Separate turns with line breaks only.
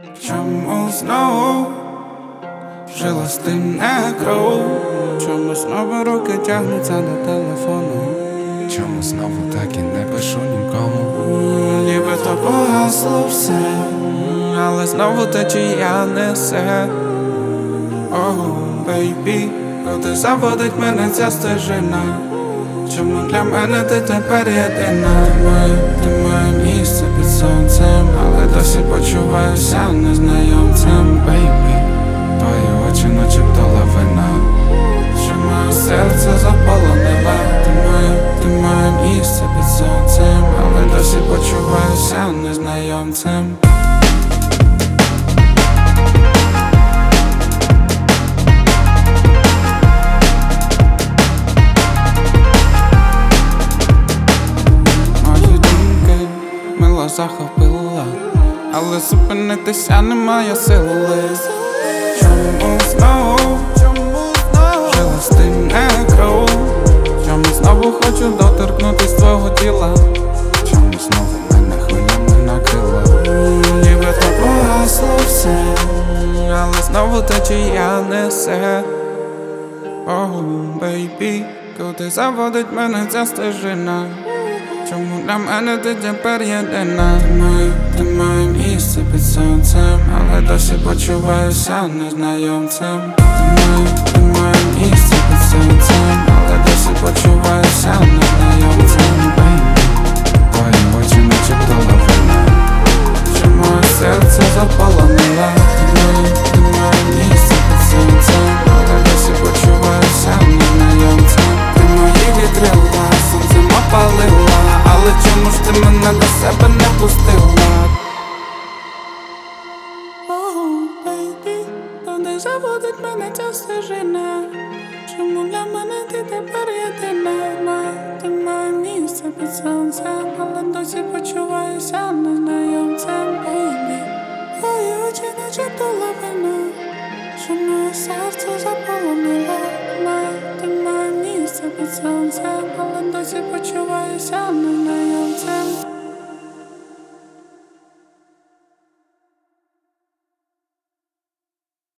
Чому знову жила з тим не кров? Чому знову руки тягнуться до телефону?
Чому знову так і не пишу нікому?
Нібито погасло все, але знову течія несе. Бейбі, куди заводить мене ця стежина? Чому для мене ти тепер єдина? Ти моє місце під сонцем, але досі почуваюся незнайомцем. Бейбі, твої очі начебто лавина, що моє серце заполонила. Ти моє місце під сонцем, але досі почуваюся незнайомцем. Захопила, але зупинитися немає сили. Чому знову жила з тим не кров? Чому знову хочу доторкнутись твого тіла?
Чому знову мене хвилями накрила?
Нібито погасло все, але знову течія несе. Бейбі, куди заводить мене ця стежина? Чому для мене ти тепер єдина? Ти моє місце під сонцем, але досі почуваюся незнайомцем. Ти моє місце під сонцем, але досі почуваюся незнайомцем.
Твої очі начебто лавина,
що моє серце заполонила. Ти моє місце під сонцем, але досі почуваюся незнайомцем. Ти мої вітрила, сонцем опалила, але чому ж ти мене до себе не пустила? Бейбі, куди заводить мене ця стежина? Чому для мене ти тепер єдина? Ти моє місце під сонцем, але досі почуваюся незнайомцем. Бейбі, твої очі начебто лавина, що моє серце заполонила. Ти моє місце під сонцем, але досі почуваюся незнайомцем.